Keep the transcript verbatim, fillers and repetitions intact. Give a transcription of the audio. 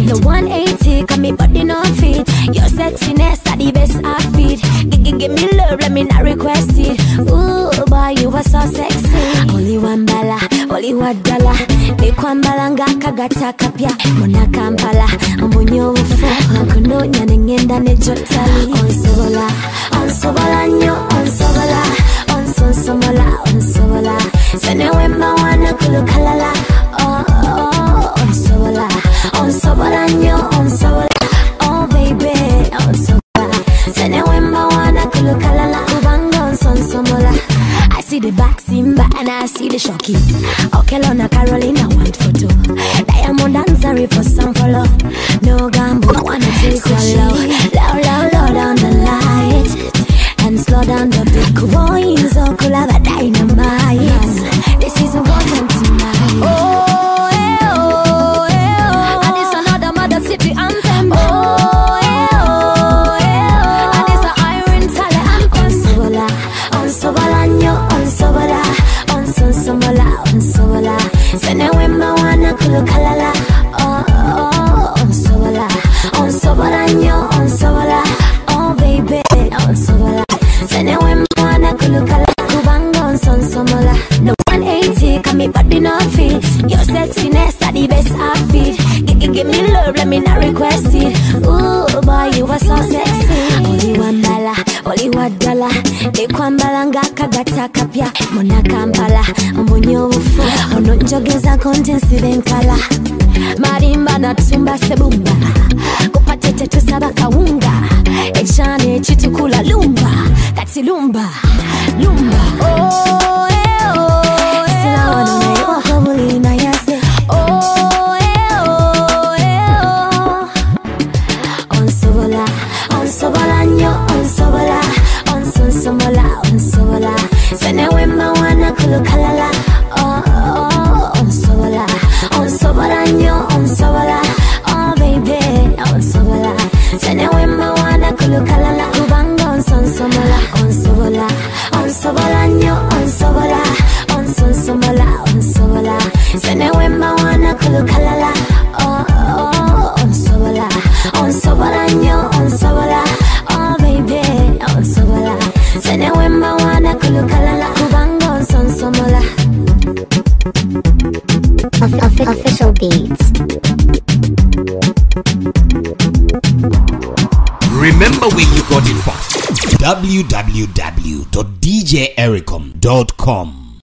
No one eighty, come me body not fit. Your sexiness are the best I feed. Give me love, let me not request it. Ooh, boy, you are so sexy. Only one bala, only one dollar. De kwambalanga kagata kapya. Mona kampala, ambunyo ufo. Nakuno nyanengenda ne jotali. Onsobola, onsobola nyo, onsobola. Onsonsomola, onsobola. Sene wemba wana kulukalala. Oh, oh, onsobola. Onsobola nyo, onsobola. Oh, baby, onsobola. Sene wemba wana kulukalala. Kubanga onsonsomola. I see the back Simba and I see the Shocky. Okelona Carolina want photo. Diamond and sorry for some follow. No gamble, I wanna take your low. Low, low, low down the light. And slow down the big boys. Oh, cool have a dynamite. This is a one time tonight. Oh, eh, oh, eh, oh. And it's another mother city anthem. Oh, eh, oh, eh, oh. And it's a iron tally anthem. Onsobola, onsobola nyo, onsobola. Onsonsomola, onsobola. Sene wemba wana kulukalala. Oh, oh, onsobola. Onsobola nyo, onsobola. Oh, baby, onsobola. Sene wemba wana kulukalala. Kubanga onsonsomola. No one eighty, come me body not fit. Your sexiness are the best I feed. Give, give me love, let me not request it. Ooh, boy, you are so sexy. Only one dollar, only one dollar. De kwambalanga kagata kapya. Mona kampala, ambunyo ufo. Ono njogeza kontensi benkala. Marimba na tumba sebumba. Kupatete tusaba kawunga. Echane chitukula lumba. Kati lumba, lumba. Oh, eh, oh, eh, Sila wana me wako mulina yase. Oh, eh, oh, eh, oh. Onsobola, onsobola nyo, onsobola. Onsonsomola, onsobola. Sene wemba wana kulukalala. Oh, oh, onsobola. Onsobola nyo, onsobola. Oh, baby, onsobola. Sene wemba wana kulukalala. Kubanga onsonsomola, onsobola. Onsobola nyo, onsobola. Onsonsomola, onsobola. Sene wemba wana kulukalala. Oh, oh, onsobola. Onsobola nyo, onsobola. Oh, baby, onsobola. Sene wemba wana kulukalala. Kubanga onsonsomola. Official beats. Remember where you got it from. w w w dot d j ericom dot com